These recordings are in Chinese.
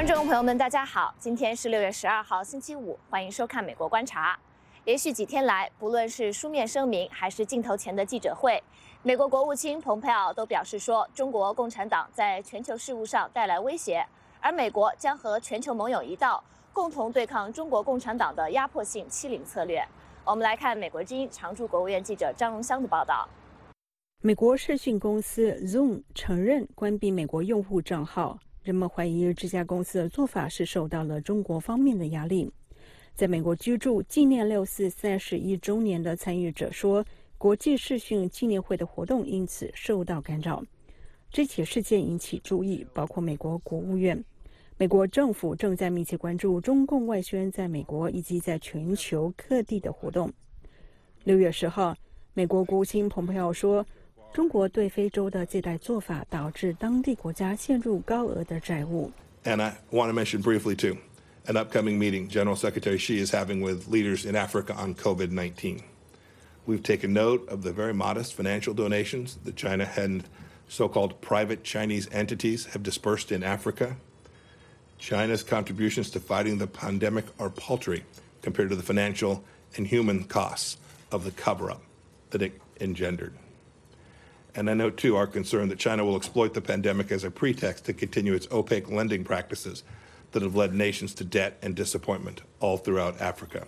观众朋友们，大家好，今天是6月12号，星期五，欢迎收看《美国观察》。连续几天来，不论是书面声明还是镜头前的记者会，美国国务卿蓬佩奥都表示说，中国共产党在全球事务上带来威胁，而美国将和全球盟友一道，共同对抗中国共产党的压迫性欺凌策略。我们来看美国之音常驻国务院记者张荣香的报道。 美国视讯公司 Zoom 承认关闭美国用户账号，人们怀疑这家公司的做法是受到了中国方面的压力。在美国居住纪念6·4 31周年的参与者说，国际视讯纪念会的活动因此受到干扰。这起事件引起注意，包括美国国务院。美国政府正在密切关注中共外宣在美国以及在全球各地的活动。6月10号，美国国务卿蓬佩奥说，中国对非洲的借贷做法导致当地国家陷入高额的债务。 And I want to mention briefly, too, an upcoming meeting General Secretary Xi is having with leaders in Africa on COVID-19. We've taken note of the very modest financial donations that China and so-called private Chinese entities have dispersed in Africa. China's contributions to fighting the pandemic are paltry compared to the financial and human costs of the cover-up that it engendered.And I note, too, our concern that China will exploit the pandemic as a pretext to continue its opaque lending practices that have led nations to debt and disappointment all throughout Africa.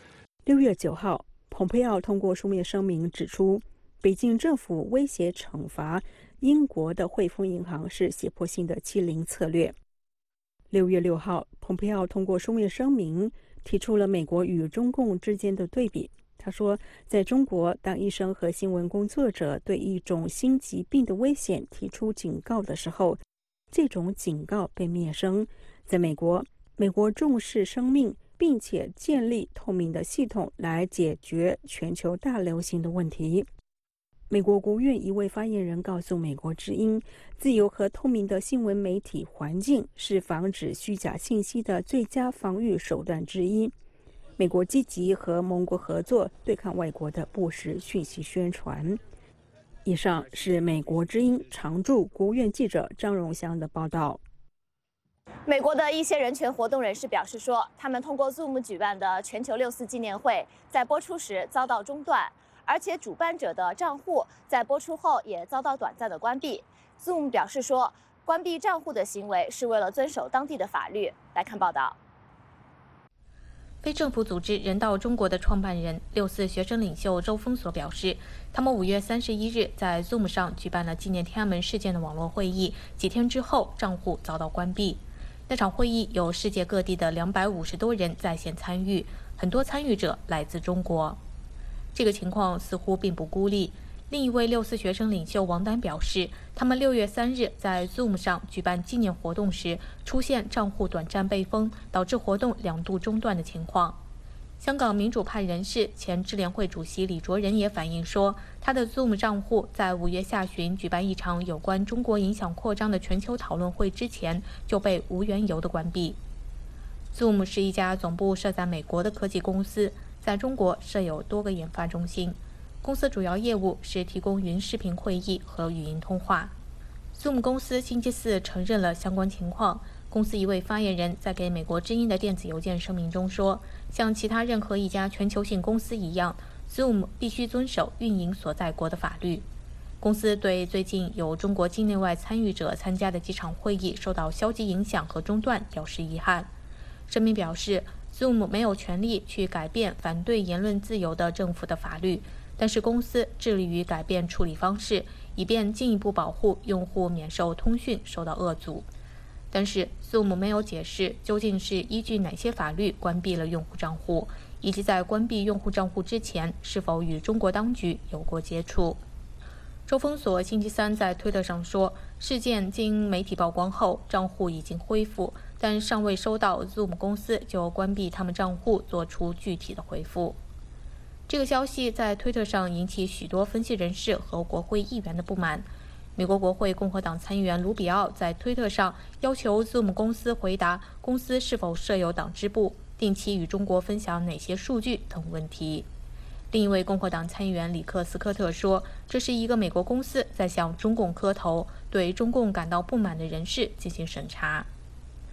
6月9号，蓬佩奥通过书面声明指出，北京政府威胁惩罚英国的汇丰银行是胁迫性的欺凌策略。6月6号，蓬佩奥通过书面声明提出了美国与中共之间的对比。他说，在中国，当医生和新闻工作者对一种新疾病的危险提出警告的时候，这种警告被灭声。在美国，美国重视生命，并且建立透明的系统来解决全球大流行的问题。美国国务院一位发言人告诉美国之音，自由和透明的新闻媒体环境是防止虚假信息的最佳防御手段之一。美国积极和盟国合作，对抗外国的不实讯息宣传。以上是美国之音常驻国务院记者张荣香的报道。 美国的一些人权活动人士表示说，他们通过 Zoom 举办的全球6·4纪念会在播出时遭到中断，而且主办者的账户在播出后也遭到短暂的关闭。Zoom 表示说，关闭账户的行为是为了遵守当地的法律。来看报道。 非政府组织人道中国的创办人6·4学生领袖周峰所表示，他们5月31日在 Zoom 上举办了纪念天安门事件的网络会议，几天之后账户遭到关闭。那场会议有世界各地的250多人在线参与，很多参与者来自中国。这个情况似乎并不孤立。另一位6·4学生领袖王丹表示，他们6月3日在 Zoom 上举办纪念活动时，出现账户短暂被封，导致活动2度中断的情况。香港民主派人士、前支联会主席李卓人也反映说，他的 Zoom 账户在5月下旬举办一场有关中国影响扩张的全球讨论会之前就被无缘由的关闭。Zoom 是一家总部设在美国的科技公司，在中国设有多个研发中心。公司主要业务是提供云视频会议和语音通话。Zoom 公司星期四承认了相关情况。公司一位发言人在给美国之音的电子邮件声明中说，像其他任何一家全球性公司一样， Zoom 必须遵守运营所在国的法律。公司对最近有中国境内外参与者参加的几场会议受到消极影响和中断表示遗憾。声明表示， Zoom 没有权利去改变反对言论自由的政府的法律，但是公司致力于改变处理方式，以便进一步保护用户免受通讯受到恶阻。但是 Zoom 没有解释究竟是依据哪些法律关闭了用户账户，以及在关闭用户账户之前是否与中国当局有过接触。周峰所星期三在推特上说，事件经媒体曝光后，账户已经恢复，但尚未收到 Zoom 公司就关闭他们账户做出具体的回复。这个消息在推特上引起许多分析人士和国会议员的不满。美国国会共和党参议员卢比奥在推特上要求 Zoom 公司回答公司是否设有党支部、定期与中国分享哪些数据等问题。另一位共和党参议员里克斯科特说，这是一个美国公司在向中共磕头，对中共感到不满的人士进行审查。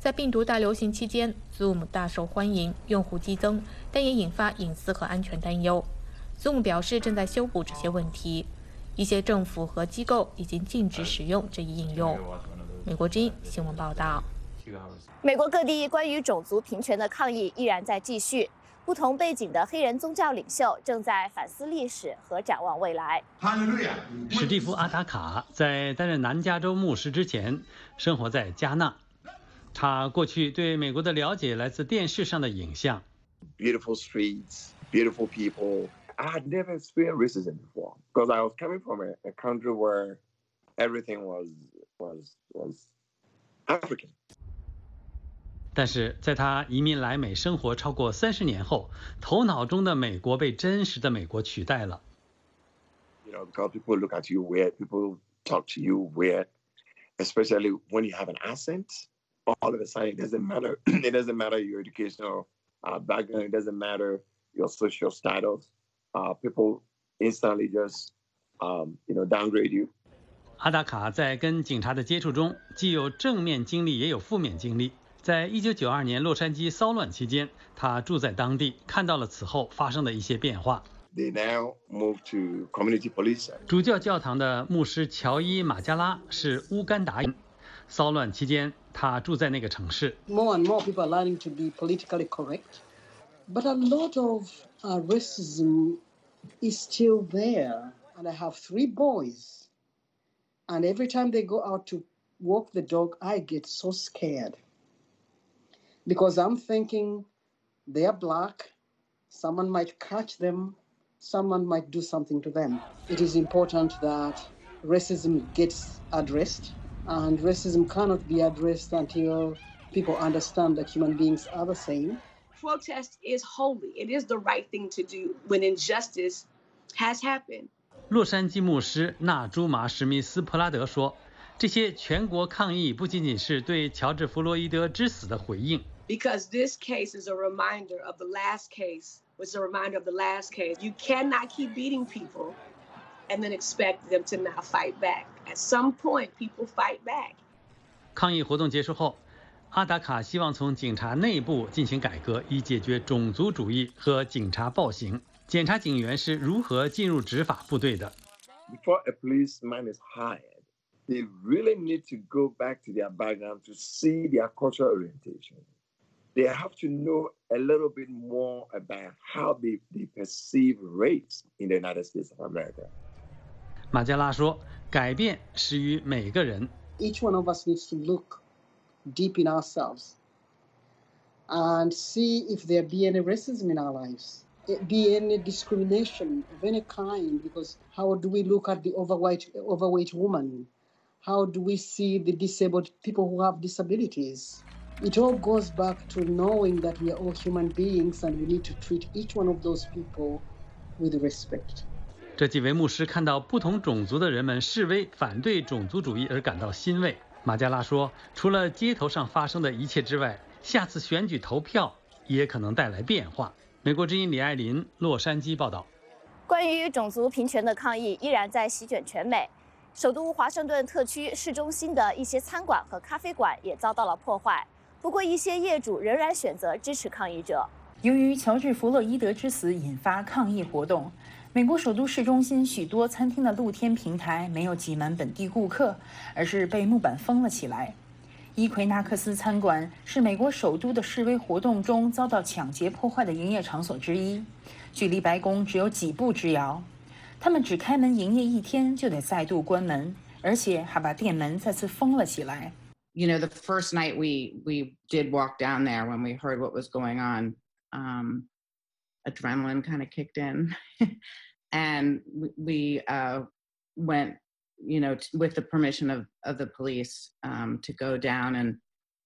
在病毒大流行期间 ，Zoom 大受欢迎，用户激增，但也引发隐私和安全担忧。Zoom 表示正在修补这些问题，一些政府和机构已经禁止使用这一应用。美国之音新闻报道。 美国各地关于种族平权的抗议依然在继续，不同背景的黑人宗教领袖正在反思历史和展望未来。 史蒂夫·阿达卡在担任南加州牧师之前，生活在加纳。他过去对美国的了解来自电视上的影像。 Beautiful streets, beautiful people. I had never experienced racism before because I was coming from a country where everything was African. 但是在他移民来美生活超过30年后，头脑中的美国被真实的美国取代了。 Because people look at you weird, people talk to you weird, especially when you have an accent. All of a sudden, it doesn't matter. It doesn't matter your educational background. It doesn't matter your social status. People instantly just, downgrade you. 阿达卡在跟警察的接触中，既有正面经历，也有负面经历。在1992年洛杉矶骚乱期间，他住在当地，看到了此后发生的一些变化。 They now move to community police. 主教教堂的牧师乔伊·马加拉是乌干达人。骚乱期间，他住在那个城市。 More and more people are learning to be politically correct, but a lot of racism is still there. And I have 3 boys, and every time they go out to walk the dog, I get so scared because I'm thinking they are black. Someone might catch them. Someone might do something to them. It is important that racism gets addressed, and racism cannot be addressed until people understand that human beings are the same. Protest is holy. It is the right thing to do when injustice has happened. 洛杉矶牧师纳朱玛·史密斯·普拉德说：“这些全国抗议不仅仅是对乔治·弗洛伊德之死的回应。” Because this case is a reminder of the last case. Was a reminder of the last case. You cannot keep beating people and then expect them to not fight back. At some point, people fight back. 抗议活动结束后，阿达卡希望从警察内部进行改革，以解决种族主义和警察暴行。检察警员是如何进入执法部队的 ？Before a policeman is hired, they really need to go back to their background to see their cultural orientation. They have to know a little bit more about how they perceive race in the United States of America. 马加拉说：“改变始于每个人。” Each one of us needs to look deep in ourselves and see if there be any racism in our lives, be any discrimination of any kind. Because how do we look at the overweight woman? How do we see the disabled people who have disabilities? It all goes back to knowing that we are all human beings and we need to treat each one of those people with respect. 这几位牧师看到不同种族的人们示威反对种族主义而感到欣慰。马加拉说，除了街头上发生的一切之外，下次选举投票也可能带来变化。美国之音李爱林，洛杉矶报道。 关于种族平权的抗议依然在席卷全美。首都华盛顿特区市中心的一些餐馆和咖啡馆也遭到了破坏。不过，一些业主仍然选择支持抗议者。 由于乔治·弗洛伊德之死引发抗议活动，美国首都市中心许多餐厅的露天平台没有挤满本地顾客，而是被木板封了起来。伊奎纳克斯餐馆是美国首都的示威活动中遭到抢劫破坏的营业场所之一，距离白宫只有几步之遥。他们只开门营业1天就得再度关门，而且还把店门再次封了起来。 You know, the first night we did walk down there when we heard what was going on, adrenaline kind of kicked in, and we went, with the permission of the police, to go down and,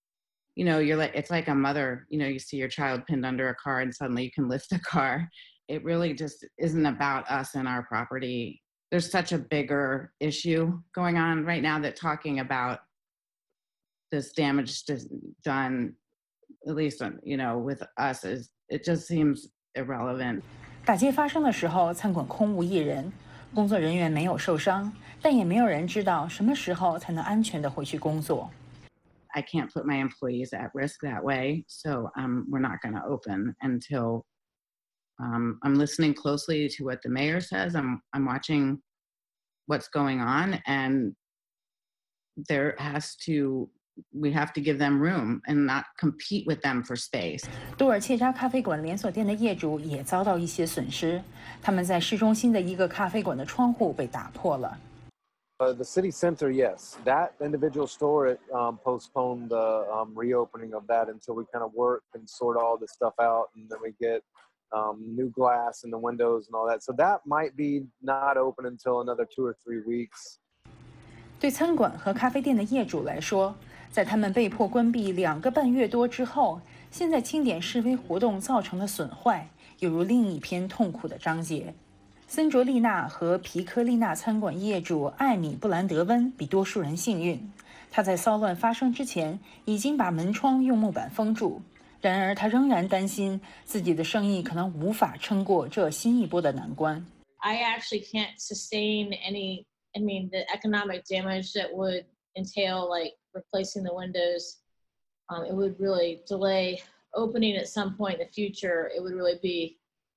it's like a mother, you see your child pinned under a car and suddenly you can lift the car. It really just isn't about us and our property. There's such a bigger issue going on right now that talking about this damage done, at least, with us, it just seems irrelevant. 打劫发生的时候，餐馆空无一人，工作人员没有受伤，但也没有人知道什么时候才能安全地回去工作。 I can't put my employees at risk that way. So we're not going to open until I'm listening closely to what the mayor says. I'm watching what's going on, and we have to give them room and not compete with them for space. 杜尔切扎咖啡馆连锁店的业主也遭到一些损失，他们在市中心的一个咖啡馆的窗户被打破了。 The city center, yes, that individual store postponed the reopening of that until we kind of work and sort all this stuff out, and then we get new glass in the windows and all that. So that might be not open until another 2 or 3 weeks. 对餐馆和咖啡店的业主来说，在他们被迫关闭2个半月多之后，现在清点示威活动造成的损坏，犹如另一篇痛苦的章节。森卓丽娜和皮科丽娜餐馆业主艾米·布兰德温比多数人幸运，她在骚乱发生之前已经把门窗用木板封住。然而，她仍然担心自己的生意可能无法撑过这新一波的难关。 I actually can't sustain the economic damage that would entail like replacing the windows. It would really delay opening at some point in the future. It would really be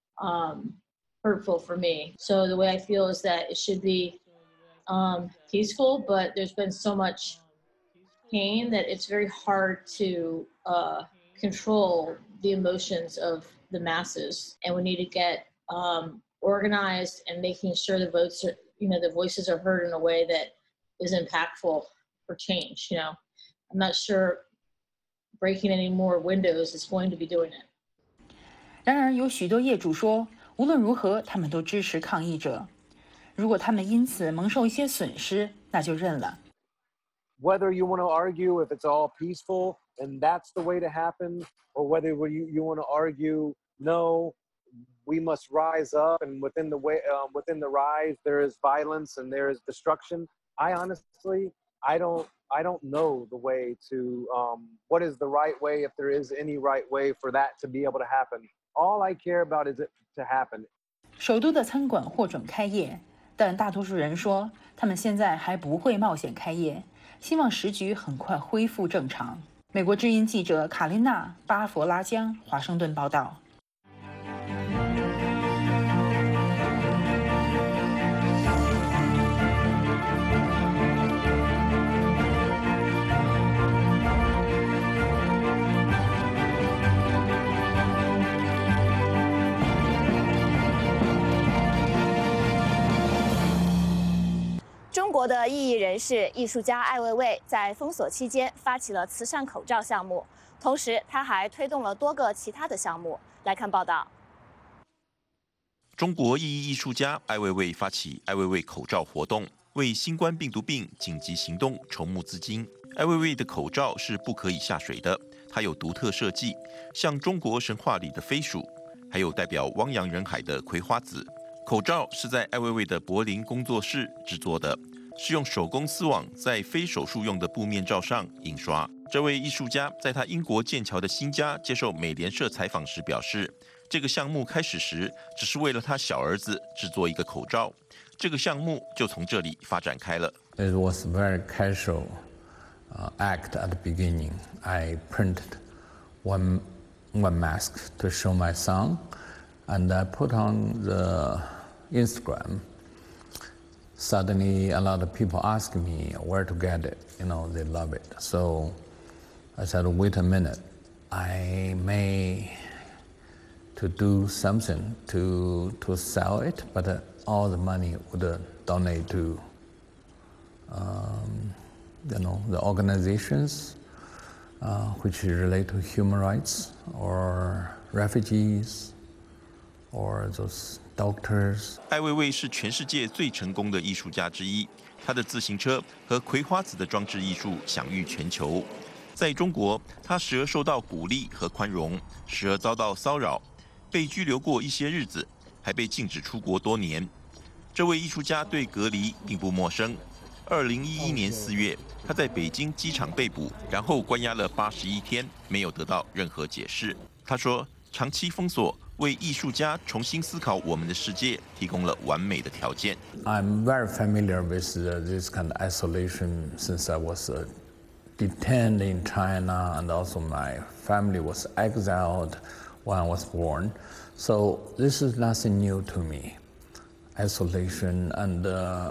hurtful for me. So the way I feel is that it should be peaceful, but there's been so much pain that it's very hard to control the emotions of the masses. And we need to get organized and making sure the votes are, the voices are heard in a way that is impactful for change. I'm not sure breaking any more windows is going to be doing it. 然而，有许多业主说，无论如何，他们都支持抗议者。如果他们因此蒙受一些损失，那就认了。 Whether you want to argue if it's all peaceful and that's the way to happen, or whether you want to argue, no, we must rise up, and within the rise there is violence and there is destruction. I honestly, I don't know the way to what is the right way, if there is any right way for that to be able to happen. All I care about is it to happen. 首都的餐馆获准开业，但大多数人说他们现在还不会冒险开业，希望时局很快恢复正常。美国之音记者卡琳娜·巴佛拉江，华盛顿报道。 中国的异议人士、艺术家艾未未在封锁期间发起了慈善口罩项目，同时他还推动了多个其他的项目。来看报道。 中国异议艺术家艾未未发起艾未未口罩活动，为新冠病毒病紧急行动筹募资金。艾未未的口罩是不可以下水的，它有独特设计，像中国神话里的飞鼠，还有代表汪洋人海的葵花籽。口罩是在艾未未的柏林工作室制作的，是用手工丝网在非手术用的布面罩上印刷。这位艺术家在他英国剑桥的新家接受美联社采访时表示，这个项目开始时只是为了他小儿子制作一个口罩，这个项目就从这里发展开了。 It was a very casual act at the beginning. I printed one mask to show my son, and I put on the Instagram. Suddenly, a lot of people ask me where to get it. They love it. So I said, wait a minute. I may to do something to sell it, but all the money would donate to, the organizations which relate to human rights or refugees or those doctors. 艾未未是全世界最成功的艺术家之一，他的自行车和葵花籽的装置艺术享誉全球。在中国，他时而受到鼓励和宽容，时而遭到骚扰，被拘留过一些日子，还被禁止出国多年。这位艺术家对隔离并不陌生。2011年4月，他在北京机场被捕，然后关押了81天，没有得到任何解释。他说，长期封锁为艺术家重新思考我们的世界提供了完美的条件。 I'm very familiar with this kind of isolation since I was a detained in China, and also my family was exiled when I was born. So this is nothing new to me. Isolation and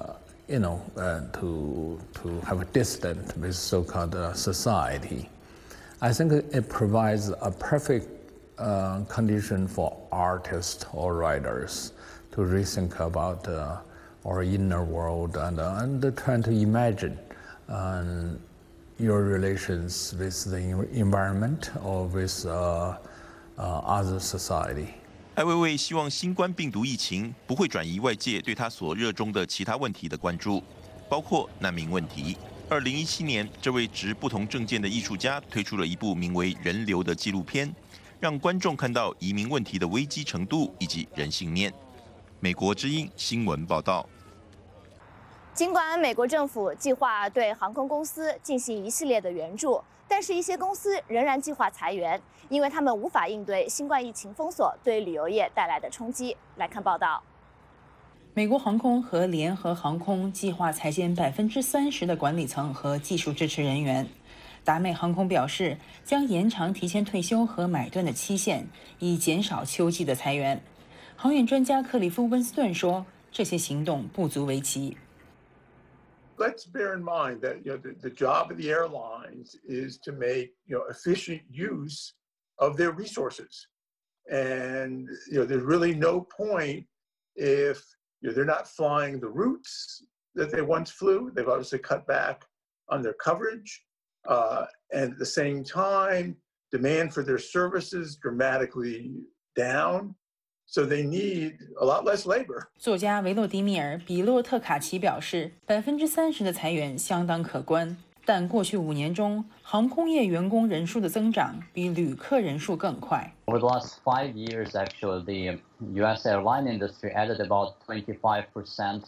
to have a distance with so-called society. I think it provides a perfect condition for artists or writers to rethink about our inner world and trying to imagine your relations with the environment or with other society. 艾薇薇希望新冠病毒疫情不会转移外界对他所热衷的其他问题的关注，包括难民问题。2017年，这位持不同政见的艺术家推出了一部名为《人流》的纪录片，让观众看到移民问题的危机程度以及人性面。美国之音新闻报道。 尽管美国政府计划对航空公司进行一系列的援助，但是一些公司仍然计划裁员，因为他们无法应对新冠疫情封锁对旅游业带来的冲击。来看报道。 美国航空和联合航空计划裁减30%的管理层和技术支持人员。达美航空表示，将延长提前退休和买断的期限，以减少秋季的裁员。航运专家克里夫·温斯顿说，这些行动不足为奇。 Let's bear in mind that the job of the airlines is to make efficient use of their resources, and there's really no point if they're not flying the routes that they once flew. They've obviously cut back on their coverage, and at the same time, demand for their services dramatically down. So they need a lot less labor. 作家维洛迪米尔·比洛特卡奇表示，30%的裁员相当可观，但过去5年中，航空业员工人数的增長比旅客人數更快。 Over the last 5 years, actually, the U.S. airline industry added about 25%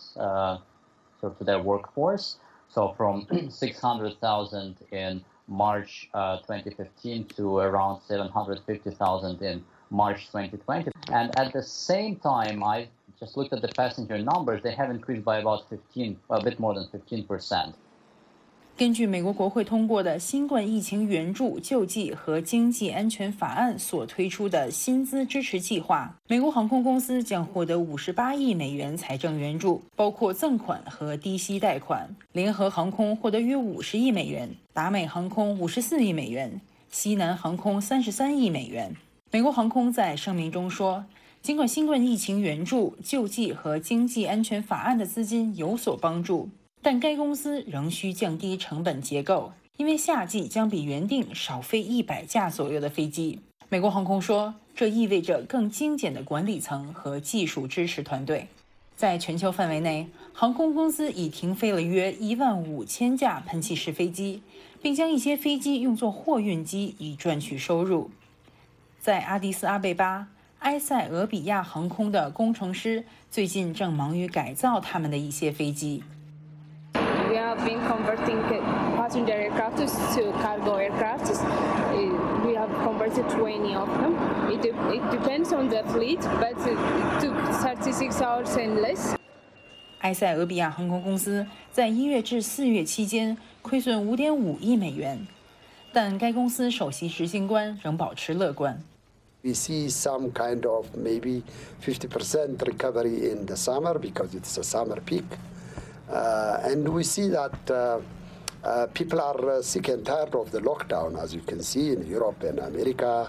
to their workforce. So from 600,000 in March 2015 to around 750,000 in March 2020. And at the same time, I just looked at the passenger numbers. They have increased by about a bit more than 15%. 根据美国国会通过的新冠疫情援助、救济和经济安全法案所推出的薪资支持计划，美国航空公司将获得58亿美元财政援助，包括赠款和低息贷款。联合航空获得约50亿美元，达美航空54亿美元，西南航空33亿美元。美国航空在声明中说，尽管新冠疫情援助、救济和经济安全法案的资金有所帮助，但该公司仍需降低成本结构，因为夏季将比原定少飞100架左右的飞机。美国航空说，这意味着更精简的管理层和技术支持团队。在全球范围内，航空公司已停飞了约15000架喷气式飞机，并将一些飞机用作货运机以赚取收入。在阿迪斯阿贝巴，埃塞俄比亚航空的工程师最近正忙于改造他们的一些飞机。 We have been converting passenger aircraft to cargo aircraft. We have converted 20 of them. It depends on the fleet, but it took 36 hours and less. 埃塞俄比亚航空公司在1月至4月期间亏损5.5亿美元，但该公司首席执行官仍保持乐观。 We see some kind of maybe 50% recovery in the summer because it's a summer peak. And we see that people are sick and tired of the lockdown, as you can see in Europe and America.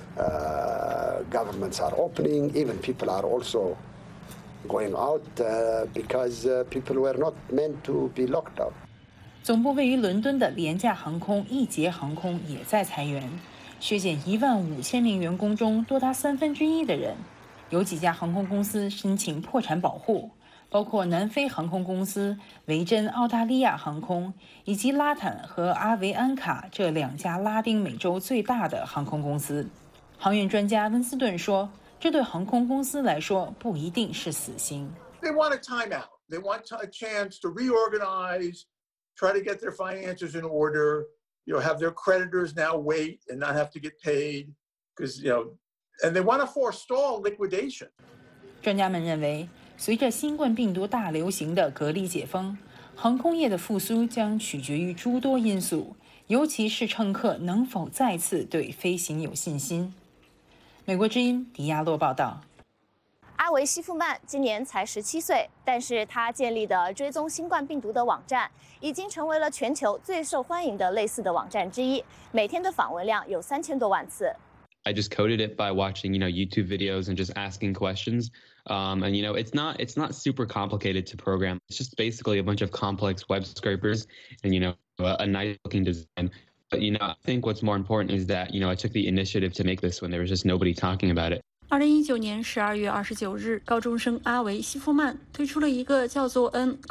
Governments are opening, even people are also going out because people were not meant to be locked down. 总部位于伦敦的廉价航空易捷航空也在裁员，削减15000名员工中多达1/3的人。有几家航空公司申请破产保护，包括南非航空公司、维珍澳大利亚航空以及拉坦和阿维安卡这2家拉丁美洲最大的航空公司。航运专家温斯顿说，这对航空公司来说不一定是死刑。 They want a timeout. They want a chance to reorganize, try to get their finances in order, have their creditors now wait and not have to get paid because, and they want to forestall liquidation. 专家们认为，随着新冠病毒大流行的隔离解封，航空业的复苏将取决于诸多因素， 尤其是乘客能否再次对飞行有信心。美国之音迪亚洛报道。 阿维西夫曼今年才17岁，但是他建立的追踪新冠病毒的网站已经成为了全球最受欢迎的类似的网站之一，每天的访问量有3000多万次。 I just coded it by watching, YouTube videos and just asking questions. And it's not super complicated to program. It's just basically a bunch of complex web scrapers and a nice looking design. But I think what's more important is that I took the initiative to make this when there was just nobody talking about it. 2019年12月29日，高中生阿维西夫曼推出了一个叫做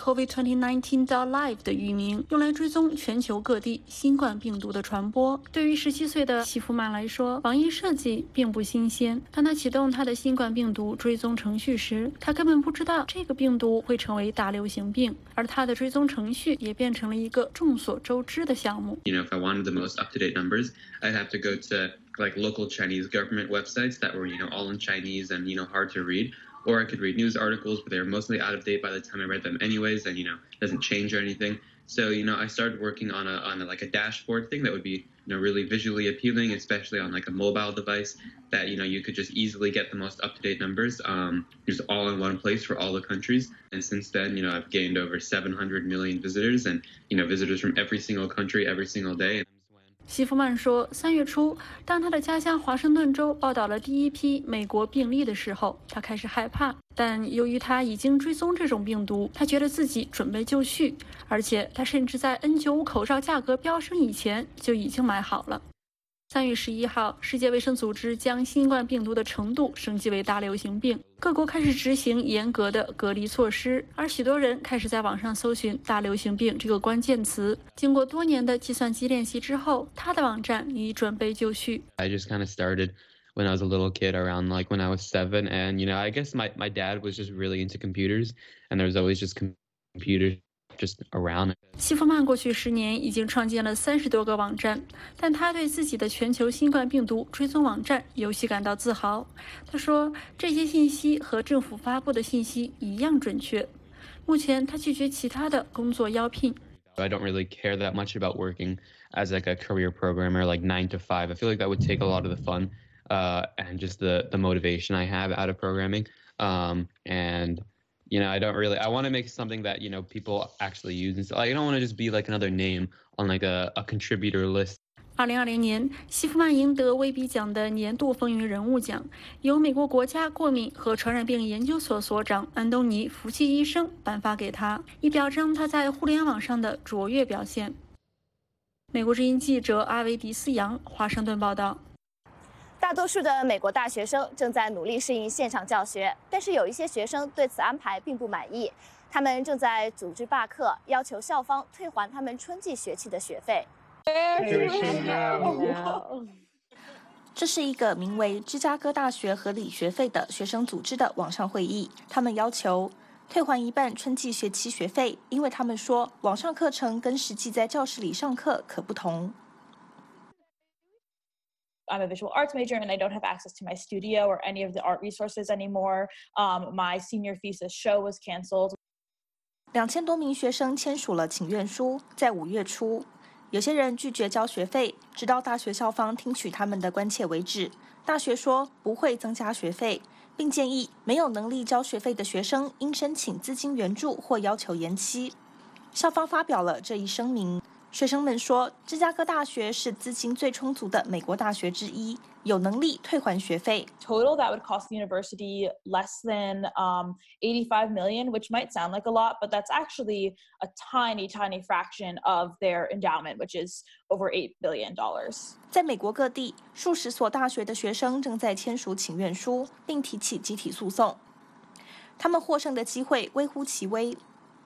COVID-2019.live 的域名，用来追踪全球各地新冠病毒的传播。对于17岁的西夫曼来说，网页设计并不新鲜。当他启动他的新冠病毒追踪程序时，他根本不知道这个病毒会成为大流行病，而他的追踪程序也变成了一个众所周知的项目。 If I wanted the most up-to-date numbers, I'd have to go to local Chinese government websites that were, all in Chinese and, hard to read. Or I could read news articles, but they were mostly out of date by the time I read them anyways, and, doesn't change or anything. So, I started working on a dashboard thing that would be, really visually appealing, especially on a mobile device that, you could just easily get the most up-to-date numbers, just all in one place for all the countries. And since then, I've gained over 700 million visitors and, visitors from every single country every single day. 西夫曼说，3月初，当他的家乡华盛顿州报道了第一批美国病例的时候，他开始害怕。但由于他已经追踪这种病毒，他觉得自己准备就绪，而且他甚至在 N95 口罩价格飙升以前就已经买好了。3月11号，世界卫生组织将新冠病毒的程度升级为大流行病，各国开始执行严格的隔离措施，而许多人开始在网上搜寻大流行病这个关键词。经过多年的计算机练习之后，他的网站已准备就绪。 I just kind of started when I was a little kid, around when I was 7, and I guess my dad was just really into computers, and there was always just computers just around. 西夫曼过去10年已经创建了30多个网站，但他对自己的全球新冠病毒追踪网站尤其感到自豪。他说，这些信息和政府发布的信息一样准确。目前他拒绝其他的工作邀聘。 I don't really care that much about working as a career programmer 9 to 5. I feel like that would take a lot of the fun and just the motivation I have out of programming. And I don't really. I want to make something that people actually use. And so I don't want to just be another name on a contributor list. 2020年，西夫曼赢得威比奖的年度风云人物奖，由美国国家过敏和传染病研究所所长安东尼·福奇医生颁发给他，以表彰他在互联网上的卓越表现。美国之音记者阿维迪斯扬华盛顿报道。 大多数的美国大学生正在努力适应线上教学，但是有一些学生对此安排并不满意，他们正在组织罢课，要求校方退还他们春季学期的学费。 这是一个名为芝加哥大学合理学费的学生组织的网上会议，他们要求退还一半春季学期学费，因为他们说网上课程跟实际在教室里上课可不同。 I'm a visual arts major and I don't have access to my studio or any of the art resources anymore. My senior thesis show was canceled. 2000多名学生签署了请愿书，在5月初，有些人拒绝交学费，直到大学校方听取他们的关切为止。大学说不会增加学费，并建议没有能力交学费的学生应申请资金援助或要求延期。校方发表了这一声明。学生们说，芝加哥大学是资金最充足的美国大学之一，有能力退还学费。 Total, that would cost the university less than 85 million, which might sound like a lot, but that's actually a tiny, tiny fraction of their endowment, which is over $8 billion. 在美国各地，数十所大学的学生正在签署请愿书，并提起集体诉讼。他们获胜的机会微乎其微。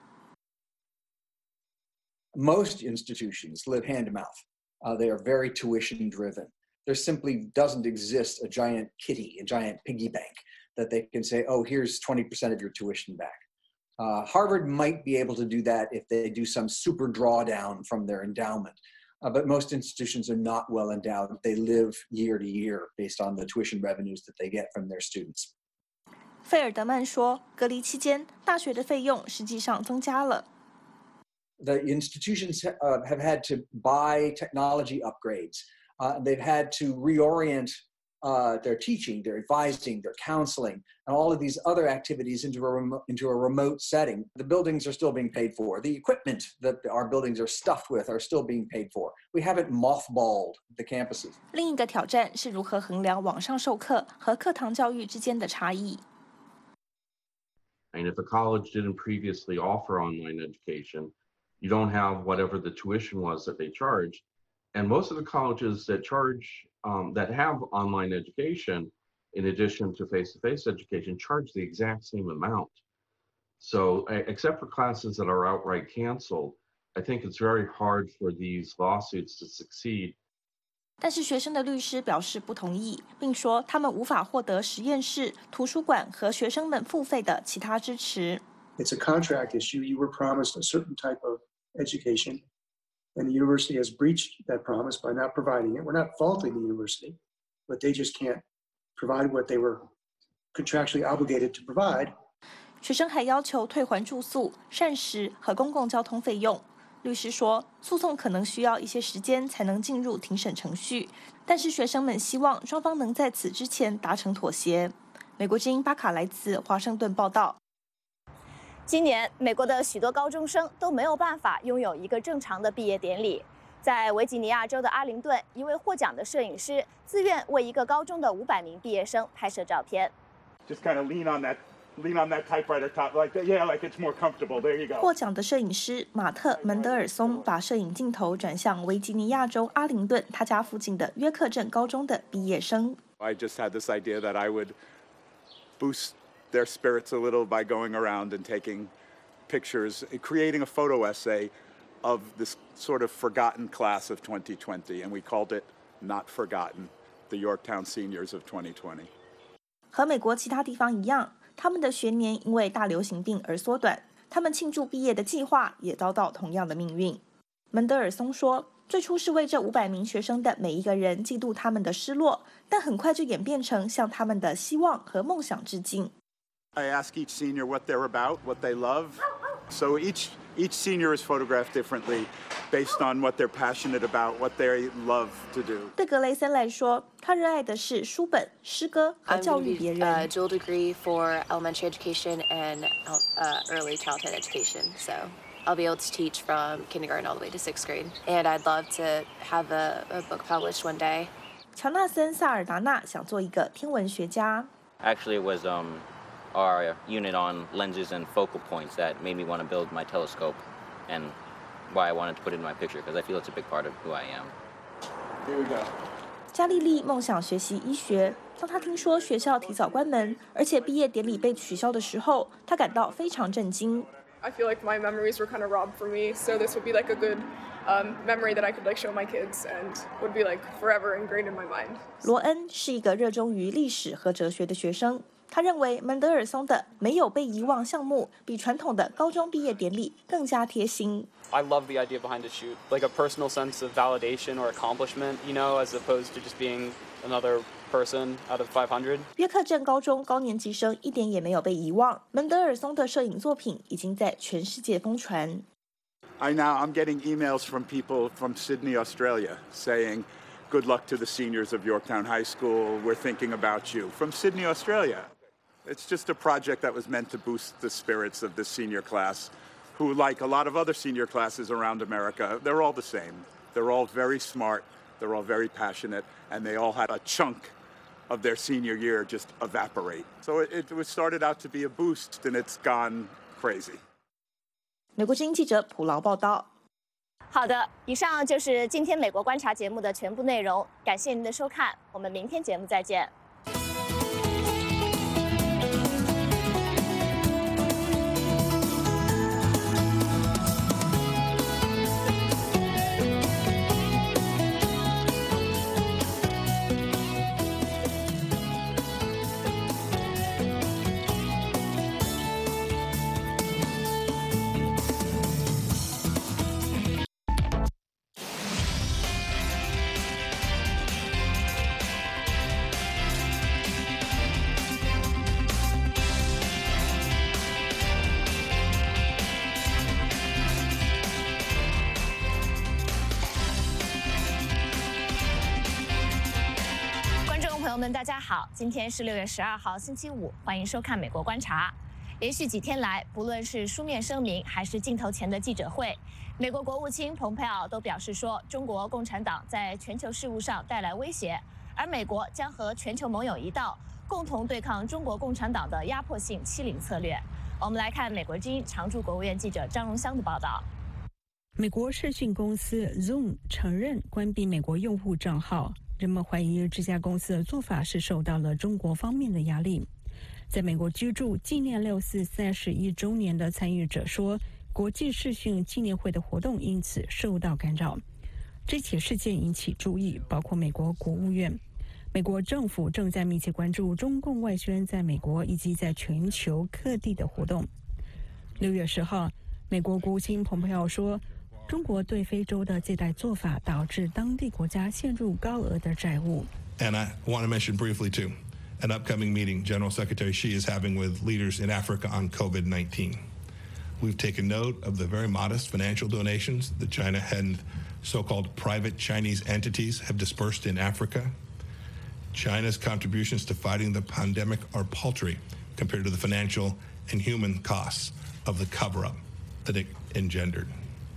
Most institutions live hand to mouth. They are very tuition driven. There simply doesn't exist a giant kitty, a giant piggy bank that they can say, oh, here's 20% of your tuition back. Harvard might be able to do that if they do some super drawdown from their endowment. But most institutions are not well endowed. They live year to year based on the tuition revenues that they get from their students. 费尔德曼说，隔离期间，大学的费用实际上增加了。 The institutions have had to buy technology upgrades. They've had to reorient their teaching, their advising, their counseling, and all of these other activities into a remote setting. The buildings are still being paid for. The equipment that our buildings are stuffed with are still being paid for. We haven't mothballed the campuses. 另一个挑战是如何衡量网上授课和课堂教育之间的差异。 And if a college didn't previously offer online education, you don't have whatever the tuition was that they charged. And most of the colleges that that have online education, in addition to face-to-face education, charge the exact same amount. So except for classes that are outright canceled, I think it's very hard for these lawsuits to succeed. 但是学生的律师表示不同意，并说他们无法获得实验室、图书馆和学生们付费的其他支持。 It's a contract issue. You were promised a certain type of education, and the university has breached that promise by not providing it. We're not faulting the university, but they just can't provide what they were contractually obligated to provide. 学生还要求退还住宿、膳食和公共交通费用。律师说，诉讼可能需要一些时间才能进入庭审程序，但是学生们希望双方能在此之前达成妥协。美国之音巴卡来自华盛顿报道。 今年，美国的许多高中生都没有办法拥有一个正常的毕业典礼。在维吉尼亚州的阿灵顿，一位获奖的摄影师自愿为一个高中的500名毕业生拍摄照片。 Just kind of lean on that typewriter top, like it's more comfortable. There you go. 获奖的摄影师马特·门德尔松把摄影镜头转向维吉尼亚州阿灵顿他家附近的约克镇高中的毕业生。 I just had this idea that I would boost their spirits a little by going around and taking pictures, creating a photo essay of this sort of forgotten class of 2020, and we called it Not Forgotten, the Yorktown Seniors of 2020. 和美国其他地方一样，他们的学年因为大流行病而缩短，他们庆祝毕业的计划也遭到同样的命运。门德尔松说，最初是为这500名学生的每一个人嫉妒他们的失落，但很快就演变成向他们的希望和梦想致敬。 I ask each senior what they're about, what they love. So each senior is photographed differently based on what they're passionate about, what they love to do. 对格雷森来说，他热爱的是书本、诗歌和教育别人。 A dual degree for elementary education and early childhood education. So I'll be able to teach from kindergarten all the way to 6th grade. And I'd love to have a book published one day. 乔纳森·萨尔达纳想做一个天文学家。 Actually, it was our unit on lenses and focal points that made me want to build my telescope and why I wanted to put it in my picture because I feel it's a big part of who I am. Here we go. 加莉莉梦想学习医学，当她听说学校提早关门，而且毕业典礼被取消的时候，她感到非常震惊。 I feel like my memories were kind of robbed from me, so this would be like a good memory that I could like show my kids and would be like forever ingrained in my mind. 罗恩是一个热衷于历史和哲学的学生。他认为门德尔松的没有被遗忘项目比传统的高中毕业典礼更加贴心。 I love the idea behind the shoot, like a personal sense of validation or accomplishment, you know, as opposed to just being another person out of 500. 约克镇高中高年级生一点也没有被遗忘，门德尔松的摄影作品已经在全世界疯传。 I'm getting emails from people from Sydney, Australia, saying, "Good luck to the seniors of Yorktown High School. We're thinking about you." From Sydney, Australia. It's just a project that was meant to boost the spirits of this senior class, who, like a lot of other senior classes around America, they're all the same. They're all very smart, they're all very passionate, and they all had a chunk of their senior year just evaporate. So it was started out to be a boost, and it's gone crazy. 美国之音记者普劳报道。 好的，以上就是今天美国观察节目的全部内容，感谢您的收看，我们明天节目再见。 们，大家好，今天是6月12号，星期五，欢迎收看《美国观察》。连续几天来，不论是书面声明还是镜头前的记者会，美国国务卿蓬佩奥都表示说，中国共产党在全球事务上带来威胁，而美国将和全球盟友一道，共同对抗中国共产党的压迫性欺凌策略。我们来看美国之音常驻国务院记者张荣香的报道。 美国视讯公司 Zoom 承认关闭美国用户账号。人们怀疑这家公司的做法是受到了中国方面的压力。在美国居住纪念6四31周年的参与者说，国际视讯纪念会的活动因此受到干扰。这起事件引起注意，包括美国国务院。美国政府正在密切关注中共外宣在美国以及在全球各地的活动。6月10号，美国国务卿蓬佩奥说，中国对非洲的借贷做法导致当地国家陷入高额的债务。 And I want to mention briefly too, an upcoming meeting General Secretary Xi is having with leaders in Africa on COVID-19. We've taken note of the very modest financial donations that China and so-called private Chinese entities have dispersed in Africa. China's contributions to fighting the pandemic are paltry compared to the financial and human costs of the cover-up that it engendered.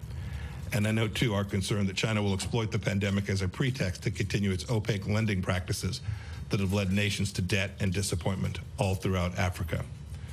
And I note, too, our concern that China will exploit the pandemic as a pretext to continue its opaque lending practices that have led nations to debt and disappointment all throughout Africa.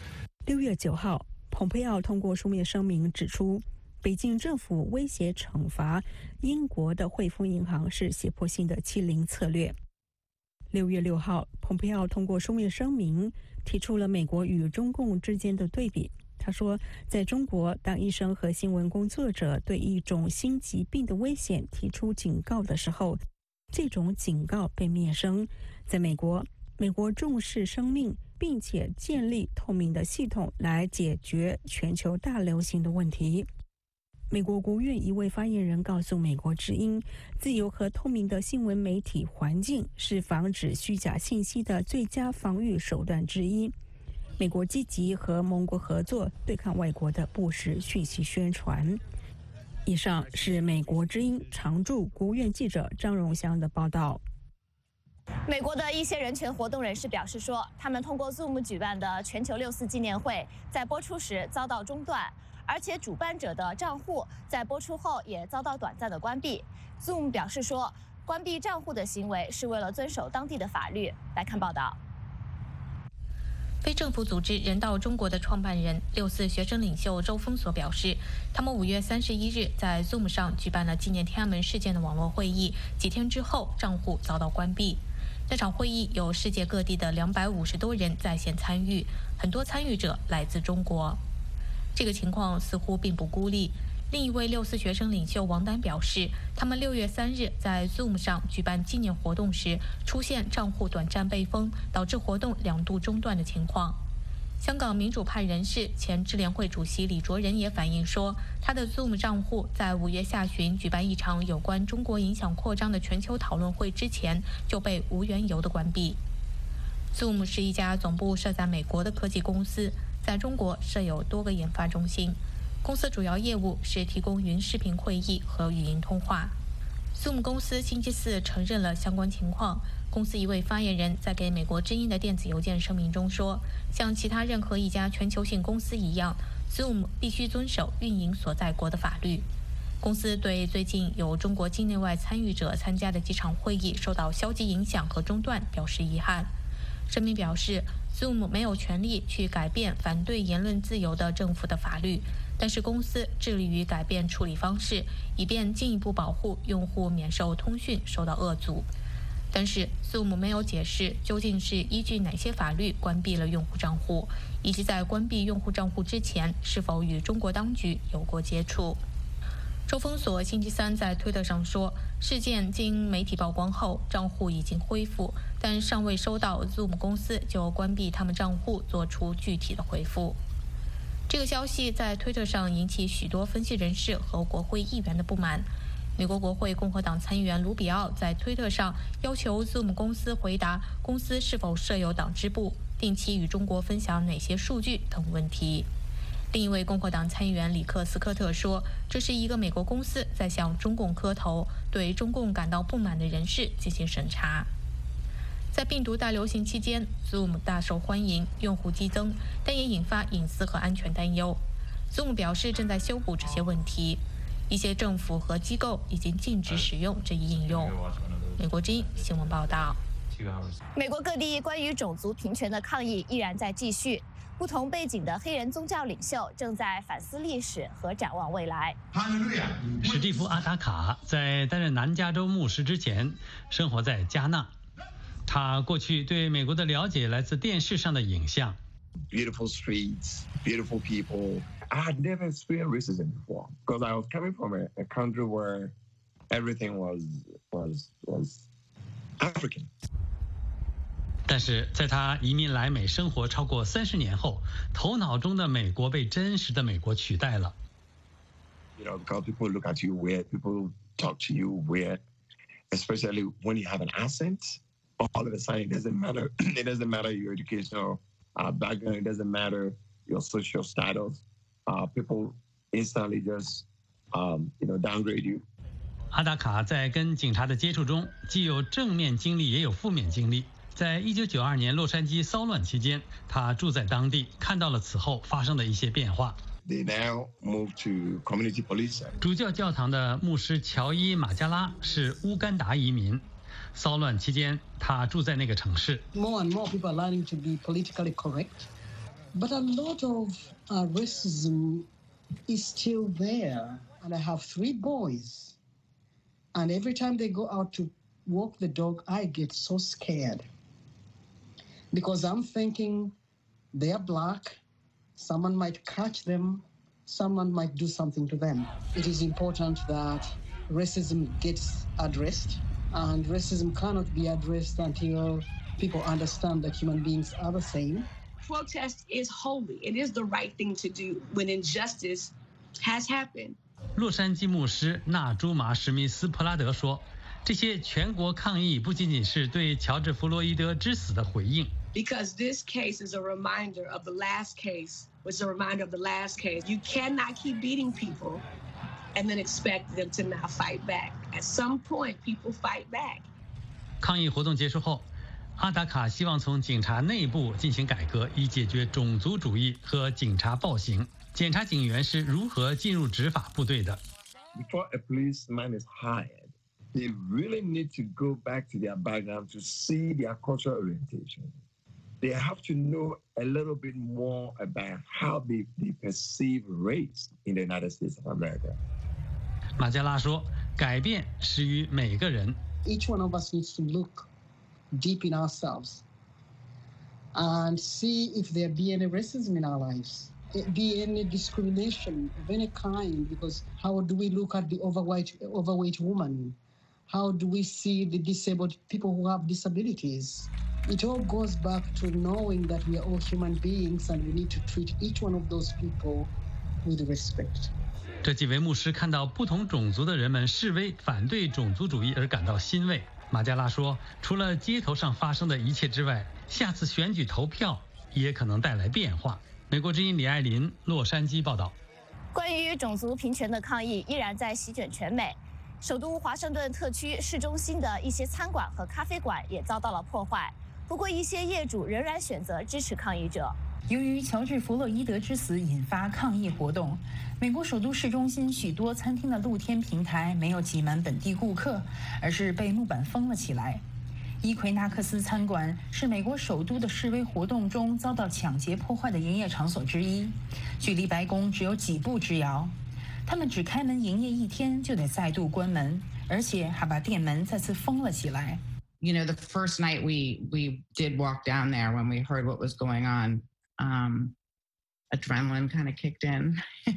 6月9号，蓬佩奥通过书面声明指出，北京政府威胁惩罚英国的汇丰银行是胁迫性的欺凌策略。6月6号，蓬佩奥通过书面声明提出了美国与中共之间的对比。他说，在中国，当医生和新闻工作者对一种新疾病的危险提出警告的时候，这种警告被灭声。在美国，美国重视生命，并且建立透明的系统来解决全球大流行的问题。美国国务院一位发言人告诉美国之音，自由和透明的新闻媒体环境是防止虚假信息的最佳防御手段之一。美国积极和盟国合作，对抗外国的不实讯息宣传。以上是美国之音常驻国务院记者张荣香的报道。 美国的一些人权活动人士表示说，他们通过 Zoom 举办的全球6四纪念会在播出时遭到中断，而且主办者的账户在播出后也遭到短暂的关闭。Zoom 表示说，关闭账户的行为是为了遵守当地的法律。来看报道。 非政府组织人道中国的创办人6四学生领袖周峰所表示，他们5月31日在 Zoom 上举办了纪念天安门事件的网络会议，几天之后账户遭到关闭。那场会议有世界各地的250多人在线参与，很多参与者来自中国。这个情况似乎并不孤立。另一位6四学生领袖王丹表示，他们6月3日在 Zoom 上举办纪念活动时，出现账户短暂被封，导致活动2度中断的情况。香港民主派人士前支联会主席李卓人也反映说，他的 Zoom 账户在5月下旬举办一场有关中国影响扩张的全球讨论会之前就被无缘由的关闭。Zoom 是一家总部设在美国的科技公司，在中国设有多个研发中心。公司主要业务是提供云视频会议和语音通话。Zoom 公司星期四承认了相关情况。公司一位发言人在给美国之音的电子邮件声明中说，像其他任何一家全球性公司一样， Zoom 必须遵守运营所在国的法律。公司对最近有中国境内外参与者参加的几场会议受到消极影响和中断表示遗憾。声明表示， Zoom 没有权利去改变反对言论自由的政府的法律，但是公司致力于改变处理方式，以便进一步保护用户免受通讯受到遏阻。但是 Zoom 没有解释究竟是依据哪些法律关闭了用户账户，以及在关闭用户账户之前是否与中国当局有过接触。周峰所星期三在推特上说，事件经媒体曝光后，账户已经恢复，但尚未收到 Zoom 公司就关闭他们账户做出具体的回复。这个消息在推特上引起许多分析人士和国会议员的不满。美国国会共和党参议员卢比奥在推特上要求 Zoom 公司回答公司是否设有党支部，定期与中国分享哪些数据等问题。另一位共和党参议员里克斯科特说，这是一个美国公司在向中共磕头，对中共感到不满的人士进行审查。 在病毒大流行期间 ，Zoom 大受欢迎，用户激增，但也引发隐私和安全担忧。Zoom 表示正在修补这些问题。一些政府和机构已经禁止使用这一应用。美国之音新闻报道。 美国各地关于种族平权的抗议依然在继续。不同背景的黑人宗教领袖正在反思历史和展望未来。 史蒂夫·阿达卡在担任南加州牧师之前，生活在加纳。他过去对美国的了解来自电视上的影像。 Beautiful streets, beautiful people. I had never experienced racism before because I was coming from a country where everything was African. 但是在他移民来美生活超过30年后，头脑中的美国被真实的美国取代了。 Because people look at you weird, people talk to you weird, especially when you have an accent. All of a sudden, it doesn't matter. It doesn't matter your educational background. It doesn't matter your social status. People instantly just, downgrade you. 阿达卡在跟警察的接触中，既有正面经历，也有负面经历。在1992年洛杉矶骚乱期间，他住在当地，看到了此后发生的一些变化。 They now move to community policing. 主教教堂的牧师乔伊·马加拉是乌干达移民。骚乱期间，他住在那个城市。 More and more people are learning to be politically correct, but a lot of racism is still there. And I have 3 boys, and every time they go out to walk the dog, I get so scared because I'm thinking they are black. Someone might catch them. Someone might do something to them. It is important that racism gets addressed. And racism cannot be addressed until people understand that human beings are the same. Protest is holy. It is the right thing to do when injustice has happened. 洛杉矶牧师纳朱玛·史密斯·普拉德说：“这些全国抗议不仅仅是对乔治·弗洛伊德之死的回应。” Because this case is a reminder of the last case, which is a reminder of the last case. You cannot keep beating people and then expect them to not fight back. At some point, people fight back. 抗议活动结束后，阿达卡希望从警察内部进行改革，以解决种族主义和警察暴行。检察警员是如何进入执法部队的 ？Before a policeman is hired, they really need to go back to their background to see their cultural orientation. They have to know a little bit more about how they perceive race in the United States of America. 马加拉说：“改变始于每个人。” Each one of us needs to look deep in ourselves and see if there be any racism in our lives, be any discrimination of any kind. Because how do we look at the overweight woman? How do we see the disabled people who have disabilities? It all goes back to knowing that we are all human beings and we need to treat each one of those people with respect. 这几位牧师看到不同种族的人们示威反对种族主义而感到欣慰。马加拉说，除了街头上发生的一切之外，下次选举投票也可能带来变化。美国之音李爱林，洛杉矶报道。 关于种族平权的抗议依然在席卷全美。首都华盛顿特区市中心的一些餐馆和咖啡馆也遭到了破坏。不过，一些业主仍然选择支持抗议者。 由于乔治·弗洛伊德之死引发抗议活动，美国首都市中心许多餐厅的露天平台没有挤满本地顾客，而是被木板封了起来。伊奎纳克斯餐馆是美国首都的示威活动中遭到抢劫破坏的营业场所之一，距离白宫只有几步之遥。他们只开门营业1天就得再度关门，而且还把店门再次封了起来。 You know, the first night we did walk down there when we heard what was going on, adrenaline kind of kicked in,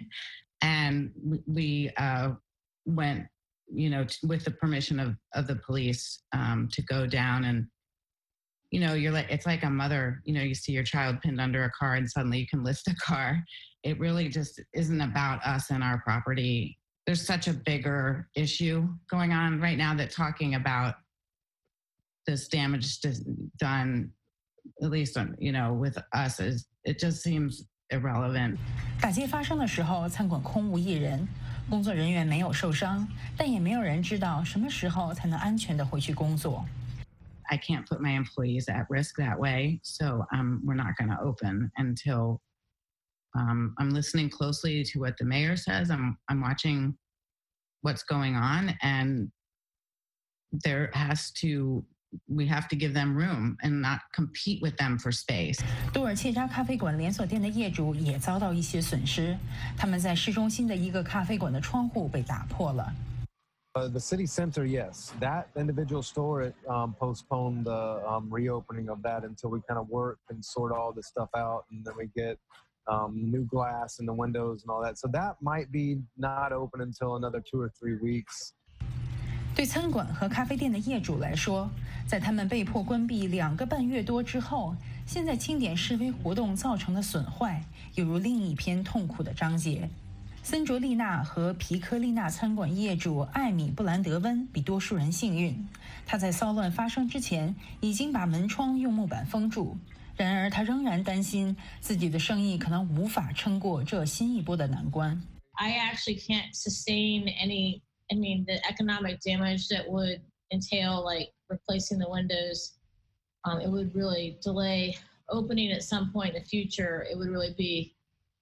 and we went, with the permission of the police, to go down and, it's like a mother, you see your child pinned under a car and suddenly you can lift the car. It really just isn't about us and our property. There's such a bigger issue going on right now that talking about this damage done, at least, with us, it just seems irrelevant. 打劫发生的时候，餐馆空无一人，工作人员没有受伤，但也没有人知道什么时候才能安全地回去工作。 I can't put my employees at risk that way. So we're not going to open until I'm listening closely to what the mayor says. I'm watching what's going on, and we have to give them room and not compete with them for space. 多尔切扎咖啡馆连锁店的业主也遭到一些损失，他们在市中心的一个咖啡馆的窗户被打破了。 The city center, yes. That individual store postponed the reopening of that until we kind of work and sort all this stuff out, and then we get new glass in the windows and all that. So that might be not open until another 2 or 3 weeks. 对餐馆和咖啡店的业主来说，在他们被迫关闭2个半月多之后，现在清点示威活动造成的损坏，犹如另一篇痛苦的章节。森卓丽娜和皮科丽娜餐馆业主艾米·布兰德温比多数人幸运，他在骚乱发生之前已经把门窗用木板封住。然而，他仍然担心自己的生意可能无法撑过这新一波的难关。 I actually can't sustain the economic damage that would entail like replacing the windows. It would really delay opening at some point in the future. It would really be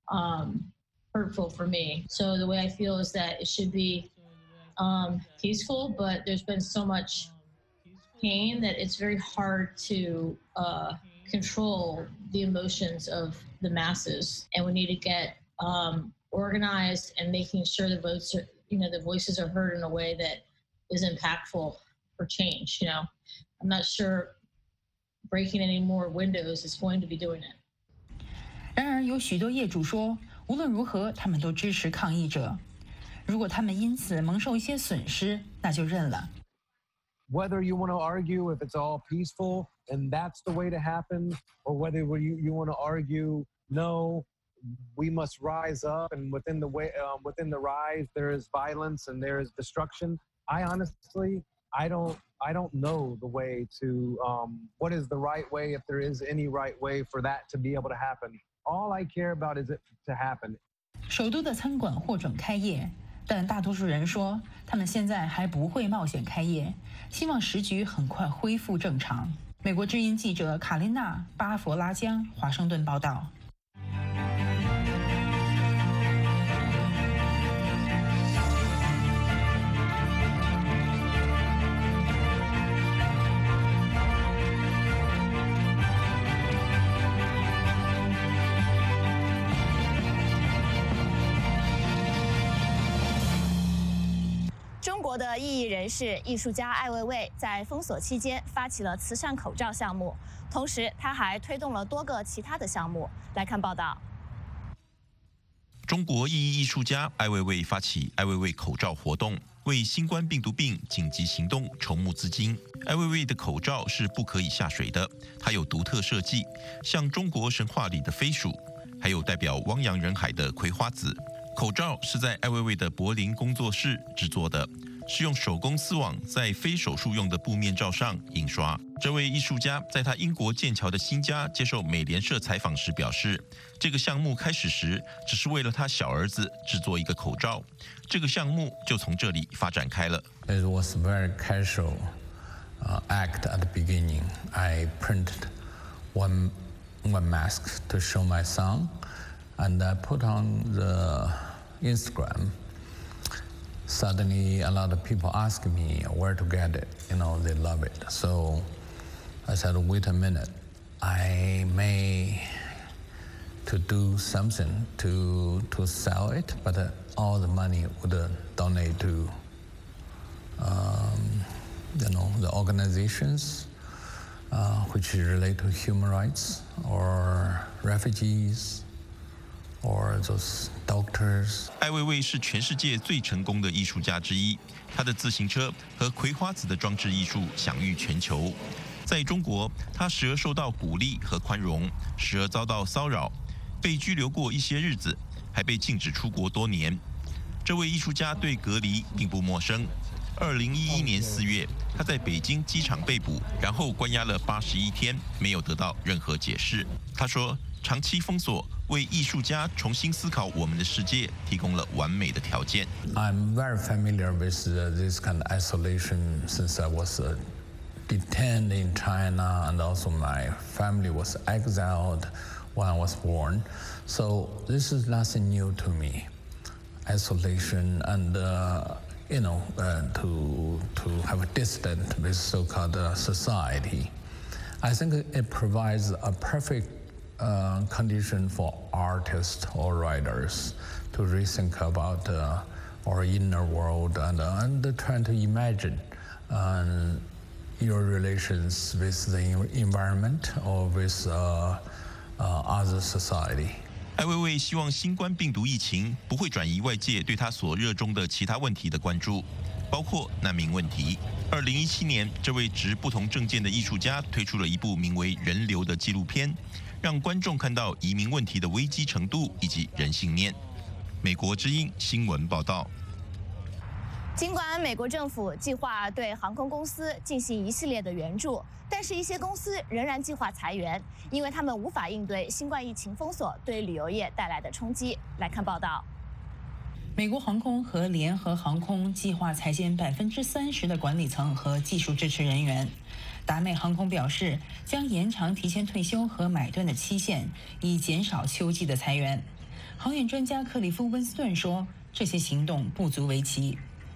hurtful for me. So the way I feel is that it should be peaceful, but there's been so much pain that it's very hard to control the emotions of the masses. And we need to get organized and making sure the votes are, the voices are heard in a way that is impactful for change. I'm not sure breaking any more windows is going to be doing it. 然而，有许多业主说，无论如何，他们都支持抗议者。如果他们因此蒙受一些损失，那就认了。 Whether you want to argue if it's all peaceful and that's the way to happen, or whether you want to argue no, we must rise up, and within the rise there is violence and there is destruction. I honestly don't know the way to what is the right way, if there is any right way for that to be able to happen. All I care about is it to happen. 首都的餐馆获准开业，但大多数人说他们现在还不会冒险开业，希望时局很快恢复正常。美国之音记者卡琳娜·巴佛拉江，华盛顿报道。 中国的异议人士、艺术家艾未未在封锁期间发起了慈善口罩项目，同时他还推动了多个其他的项目。来看报道。 中国异议艺术家艾未未发起艾未未口罩活动，为新冠病毒病紧急行动筹募资金。艾未未的口罩是不可以下水的，它有独特设计，像中国神话里的飞鼠，还有代表汪洋人海的葵花籽。口罩是在艾未未的柏林工作室制作的，是用手工丝网在非手术用的布面罩上印刷。这位艺术家在他英国剑桥的新家接受美联社采访时表示，这个项目开始时只是为了他小儿子制作一个口罩，这个项目就从这里发展开了。 It was a very casual act at the beginning. I printed one mask to show my son, and I put on the Instagram. Suddenly, a lot of people ask me where to get it. They love it. So I said, wait a minute. I may to do something to sell it, but all the money would donate to, the organizations which relate to human rights or refugees.Or those doctors. 艾未未是全世界最成功的艺术家之一，他的自行车和葵花籽的装置艺术享誉全球。在中国，他时而受到鼓励和宽容，时而遭到骚扰，被拘留过一些日子，还被禁止出国多年。这位艺术家对隔离并不陌生。2011年4月，他在北京机场被捕，然后关押了81天，没有得到任何解释。他说，长期封锁为艺术家重新思考我们的世界提供了完美的条件。 I'm very familiar with this kind of isolation since I was a detained in China, and also my family was exiled when I was born. So this is nothing new to me. Isolation and to have a distance with so-called society. I think it provides a perfect condition for artists or writers to rethink about our inner world and trying to imagine your relations with the environment or with other society. 艾薇薇希望新冠病毒疫情不会转移外界对他所热衷的其他问题的关注，包括难民问题。2017年，这位持不同政见的艺术家推出了一部名为《人流》的纪录片，让观众看到移民问题的危机程度以及人性面。美国之音新闻报道。 尽管美国政府计划对航空公司进行一系列的援助，但是一些公司仍然计划裁员，因为他们无法应对新冠疫情封锁对旅游业带来的冲击。来看报道。 美国航空和联合航空计划裁减30%的管理层和技术支持人员。达美航空表示，将延长提前退休和买断的期限，以减少秋季的裁员。航运专家克里夫·温斯顿说，这些行动不足为奇。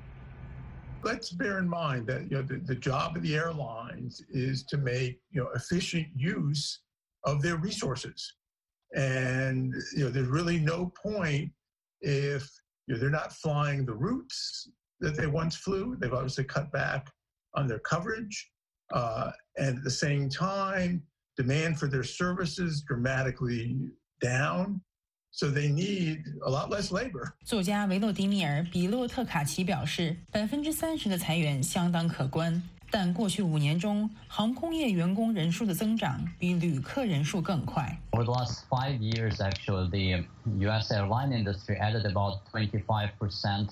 Let's bear in mind that the job of the airlines is to make efficient use of their resources, and there's really no point if they're not flying the routes that they once flew. They've obviously cut back on their coverage, and at the same time, demand for their services dramatically down. So they need a lot less labor. 作家维洛迪米尔·比洛特卡奇表示，30%的裁员相当可观，但过去5年中，航空业员工人数的增长比旅客人数更快。 Over the last 5 years, actually, the U.S. airline industry added about 25%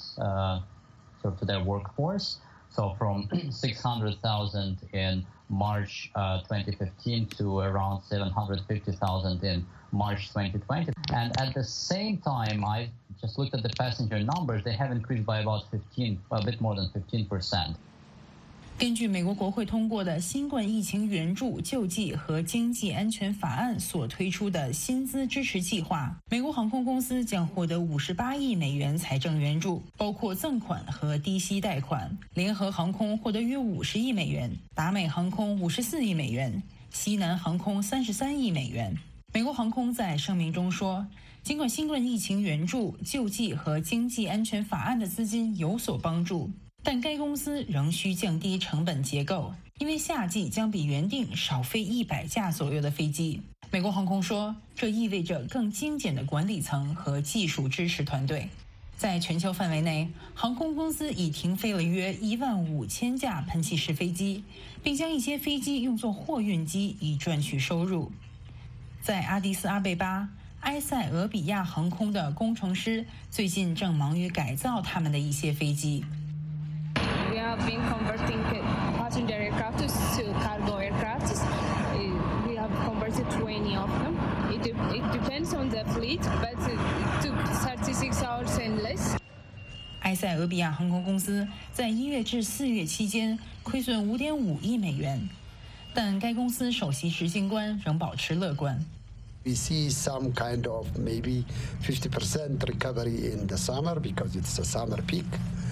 to their workforce. So from 600,000 in March 2015 to around 750,000 in March 2020. And at the same time, I just looked at the passenger numbers. They have increased by about a bit more than 15%. 根据美国国会通过的新冠疫情援助救济和经济安全法案所推出的薪资支持计划，美国航空公司将获得58亿美元财政援助，包括赠款和低息贷款。联合航空获得约50亿美元，达美航空54亿美元，西南航空33亿美元。美国航空在声明中说，尽管新冠疫情援助、救济和经济安全法案的资金有所帮助，但该公司仍需降低成本结构，因为夏季将比原定少飞100架左右的飞机。美国航空说，这意味着更精简的管理层和技术支持团队。在全球范围内，航空公司已停飞了约15000架喷气式飞机，并将一些飞机用作货运机以赚取收入。在阿迪斯阿贝巴，埃塞俄比亚航空的工程师最近正忙于改造他们的一些飞机。 We have been converting passenger aircraft to cargo aircraft. We have converted 20 of them. It depends on the fleet, but it took 36 hours and less. 埃塞俄比亚航空公司在1月至4月期间亏损5.5亿美元，但该公司首席执行官仍保持乐观。 We see some kind of maybe 50% recovery in the summer because it's a summer peak.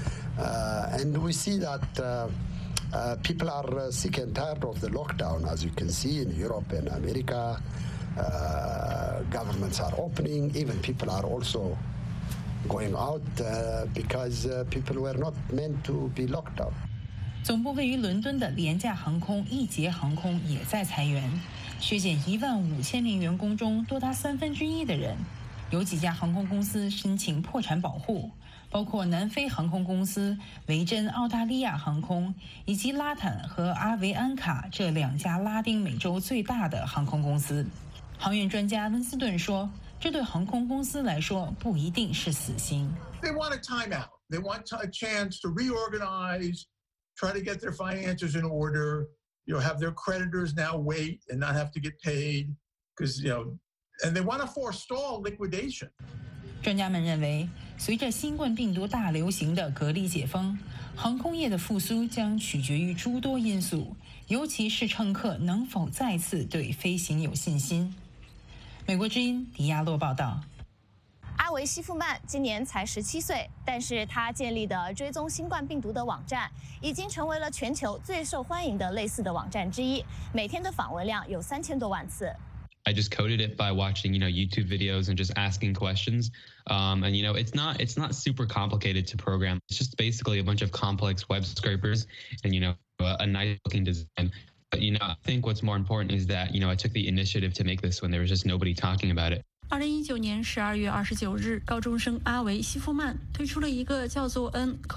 And we see that people are sick and tired of the lockdown, as you can see in Europe and America. Governments are opening, even people are also going out because people were not meant to be locked down. 总部位于伦敦的廉价航空易捷航空也在裁员，削减15000名员工中多达1/3的人。有几家航空公司申请破产保护，包括南非航空公司、维珍澳大利亚航空以及拉坦和阿维安卡这2家拉丁美洲最大的航空公司。航运专家温斯顿说，这对航空公司来说不一定是死刑。 They want a timeout. They want a chance to reorganize, try to get their finances in order, have their creditors now wait and not have to get paid because, and they want to forestall liquidation. 专家们认为，随着新冠病毒大流行的隔离解封，航空业的复苏将取决于诸多因素， 尤其是乘客能否再次对飞行有信心。美国之音迪亚洛报道。 阿维西夫曼今年才17岁，但是他建立的追踪新冠病毒的网站已经成为了全球最受欢迎的类似的网站之一，每天的访问量有3000多万次。 I just coded it by watching, YouTube videos and just asking questions. And it's not super complicated to program. It's just basically a bunch of complex web scrapers and a nice looking design. But I think what's more important is that I took the initiative to make this when there was just nobody talking about it. 2019年12月29日，高中生阿维西夫曼推出了一个叫做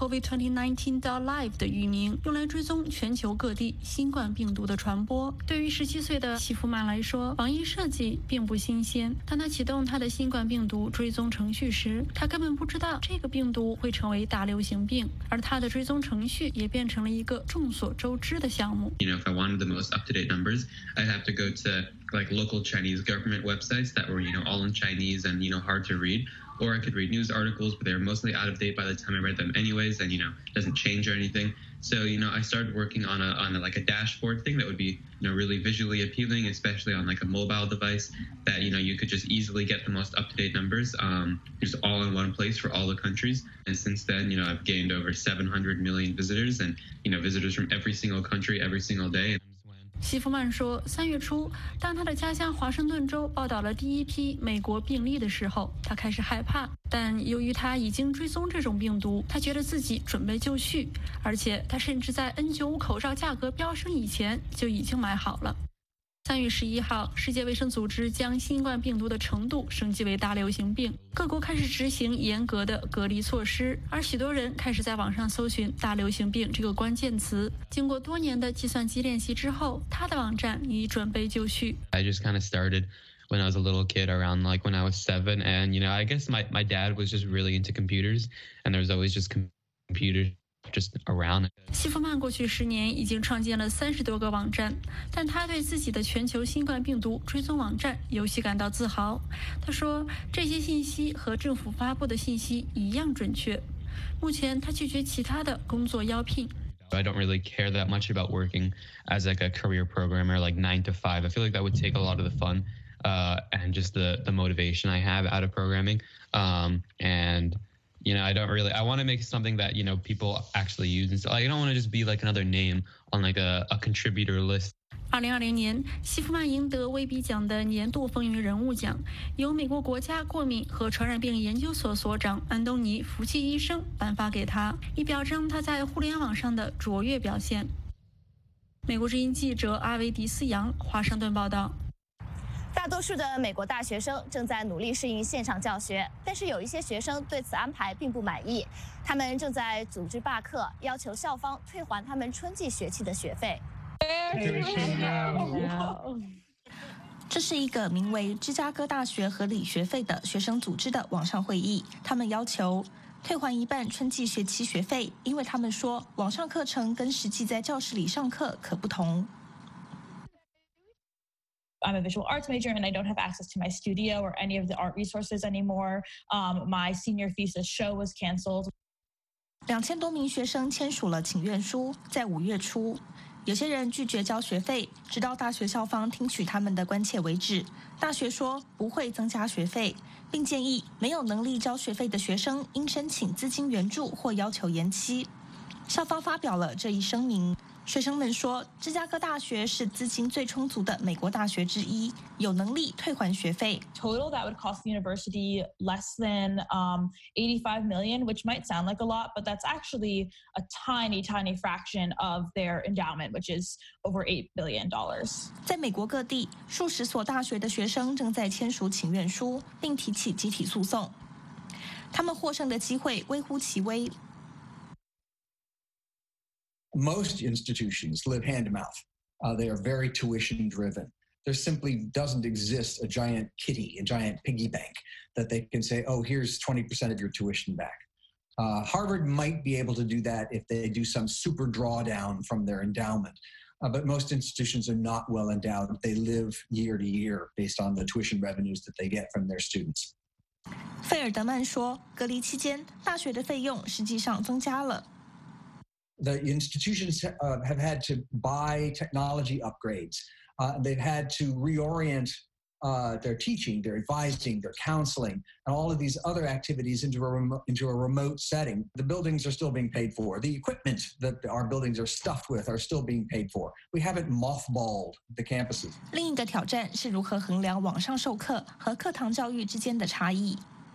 COVID-2019.live 的域名，用来追踪全球各地新冠病毒的传播。对于17岁的西夫曼来说，网页设计并不新鲜。当他启动他的新冠病毒追踪程序时，他根本不知道这个病毒会成为大流行病，而他的追踪程序也变成了一个众所周知的项目。 If I wanted the most up-to-date numbers, I'd have to go to local Chinese government websites that were all in Chinese and hard to read, or I could read news articles, but they were mostly out of date by the time I read them anyways, and it doesn't change or anything. So I started working on a dashboard thing that would be really visually appealing, especially on a mobile device that you could just easily get the most up-to-date numbers, just all in one place for all the countries. And since then, I've gained over 700 million visitors, and visitors from every single country every single day. 西夫曼说，3月初，当他的家乡华盛顿州报道了第一批美国病例的时候，他开始害怕。但由于他已经追踪这种病毒，他觉得自己准备就绪，而且他甚至在 N95 口罩价格飙升以前就已经买好了。3月11号，世界卫生组织将新冠病毒的程度升级为大流行病，各国开始执行严格的隔离措施，而许多人开始在网上搜寻大流行病这个关键词。经过多年的计算机练习之后，他的网站已准备就绪。 I just kind of started when I was a little kid, around when I was 7, and I guess my dad was just really into computers, and there was always just computers just around. 西夫曼过去10年已经创建了30多个网站，但他对自己的全球新冠病毒追踪网站尤其感到自豪。他说，这些信息和政府发布的信息一样准确。目前他拒绝其他的工作邀聘。 I don't really care that much about working as a career programmer 9 to 5. I feel like that would take a lot of the fun and just the motivation I have out of programming. And I want to make something that, people actually use. And so I don't want to just be another name on a contributor list. 2020年，西夫曼赢得威比奖的年度风云人物奖，由美国国家过敏和传染病研究所所长安东尼·福奇医生颁发给他，以表彰他在互联网上的卓越表现。美国之音记者阿维迪斯扬华盛顿报道。 大多数的美国大学生正在努力适应线上教学，但是有一些学生对此安排并不满意，他们正在组织罢课，要求校方退还他们春季学期的学费。 这是一个名为芝加哥大学合理学费的学生组织的网上会议，他们要求退还一半春季学期学费，因为他们说网上课程跟实际在教室里上课可不同。 I'm a visual arts major and I don't have access to my studio or any of the art resources anymore. My senior thesis show was canceled. 2000多名学生签署了请愿书，在5月初，有些人拒绝交学费，直到大学校方听取他们的关切为止。大学说不会增加学费，并建议没有能力交学费的学生应申请资金援助或要求延期。校方发表了这一声明。学生们说，芝加哥大学是资金最充足的美国大学之一，有能力退还学费。 Total, that would cost the university less than $85 million, which might sound like a lot, but that's actually a tiny, tiny fraction of their endowment, which is over $8 billion. 在美国各地，数十所大学的学生正在签署请愿书，并提起集体诉讼。他们获胜的机会微乎其微。 Most institutions live hand to mouth. They are very tuition driven. There simply doesn't exist a giant kitty, a giant piggy bank that they can say, oh, here's 20% of your tuition back. Harvard might be able to do that if they do some super drawdown from their endowment. But most institutions are not well endowed. They live year to year based on the tuition revenues that they get from their students. 费尔德曼说，隔离期间，大学的费用实际上增加了。 The institutions have had to buy technology upgrades. They've had to reorient their teaching, their advising, their counseling, and all of these other activities into a remote setting. The buildings are still being paid for. The equipment that our buildings are stuffed with are still being paid for. We haven't mothballed the campuses. 另一个挑战是如何衡量网上授课和课堂教育之间的差异。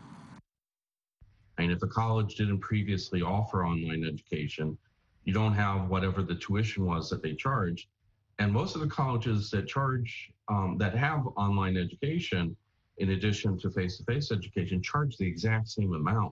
And if a college didn't previously offer online education, you don't have whatever the tuition was that they charged. And most of the colleges that charge, that have online education, in addition to face-to-face education, charge the exact same amount.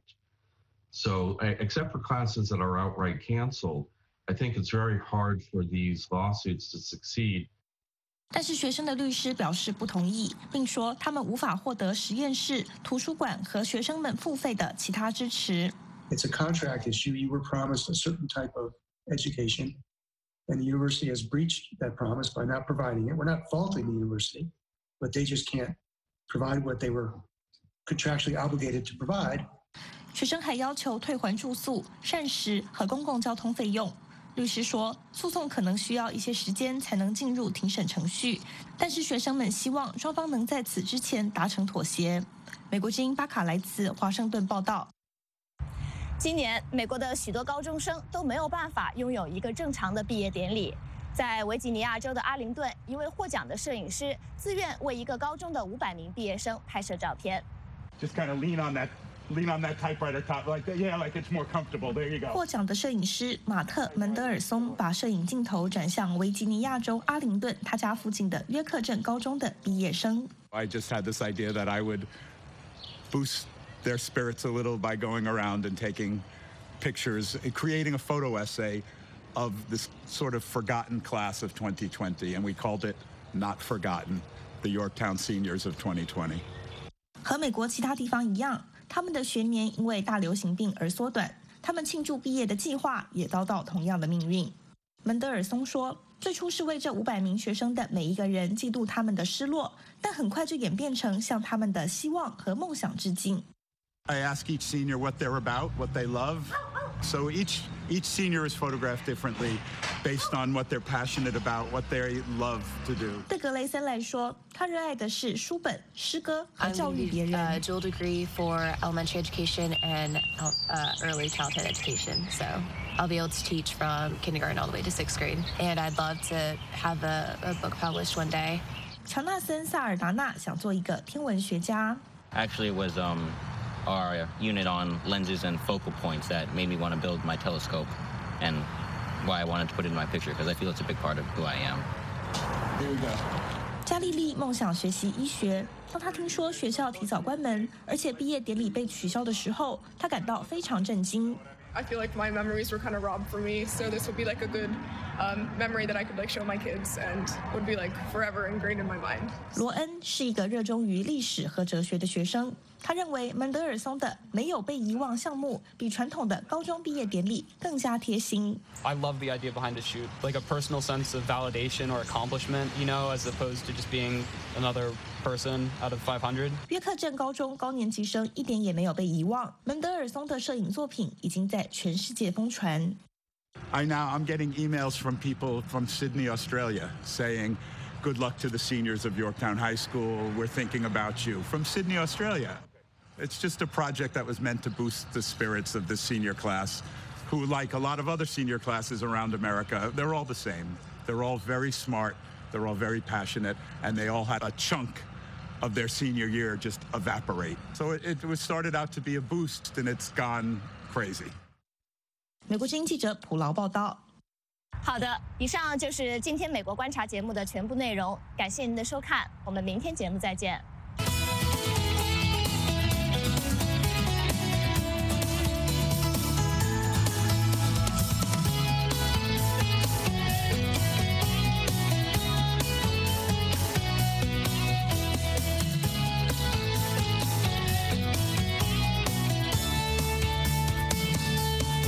So except for classes that are outright canceled, I think it's very hard for these lawsuits to succeed. 但是学生的律师表示不同意，并说他们无法获得实验室、图书馆和学生们付费的其他支持。 It's a contract issue. You were promised a certain type of education, and the university has breached that promise by not providing it. We're not faulting the university, but they just can't provide what they were contractually obligated to provide. 学生还要求退还住宿、膳食和公共交通费用。律师说，诉讼可能需要一些时间才能进入庭审程序，但是学生们希望双方能在此之前达成妥协。美国之音巴卡莱茨华盛顿报道。 今年，美国的许多高中生都没有办法拥有一个正常的毕业典礼。在维吉尼亚州的阿灵顿，一位获奖的摄影师自愿为一个高中的500名毕业生拍摄照片。 Just kind of lean on that typewriter top, like it's more comfortable. There you go. 获奖的摄影师马特·门德尔松把摄影镜头转向维吉尼亚州阿灵顿他家附近的约克镇高中的毕业生。 I just had this idea that I would boost their spirits a little by going around and taking pictures, creating a photo essay of this sort of forgotten class of 2020, and we called it Not Forgotten, the Yorktown Seniors of 2020. 和美国其他地方一样，他们的学年因为大流行病而缩短，他们庆祝毕业的计划也遭到同样的命运。门德尔松说，最初是为这500名学生的每一个人嫉妒他们的失落，但很快就演变成向他们的希望和梦想致敬。 I ask each senior what they're about, what they love. So each senior is photographed differently based on what they're passionate about, what they love to do. 对格雷森来说，他热爱的是书本、诗歌和教育别人。 A dual degree for elementary education and early childhood education. So I'll be able to teach from kindergarten all the way to 6th grade. And I'd love to have a book published one day. 乔纳森·萨尔达纳想做一个天文学家。 Actually, it was our unit on lenses and focal points that made me want to build my telescope and why I wanted to put it in my picture because I feel it's a big part of who I am. Here we go. 加利利梦想学习医学。当他听说学校提早关门，而且毕业典礼被取消的时候，他感到非常震惊。 I feel like my memories were kind of robbed from me, so this would be like a good memory that I could like show my kids and would be like forever ingrained in my mind. 罗恩是一个热衷于历史和哲学的学生，他认为门德尔松的没有被遗忘项目比传统的高中毕业典礼更加贴心。 I love the idea behind the shoot, like a personal sense of validation or accomplishment, you know, as opposed to just being another person out of 500. 约克镇高中高年级生一点也没有被遗忘，门德尔松的摄影作品已经在全世界疯传。 I'm getting emails from people from Sydney, Australia, saying, "Good luck to the seniors of Yorktown High School. We're thinking about you." From Sydney, Australia. It's just a project that was meant to boost the spirits of the senior class, who, like a lot of other senior classes around America, they're all the same. They're all very smart, they're all very passionate, and they all had a chunk of their senior year just evaporate. So it was started out to be a boost, and it's gone crazy. 美国之音记者普劳报道。 好的，以上就是今天美国观察节目的全部内容，感谢您的收看，我们明天节目再见。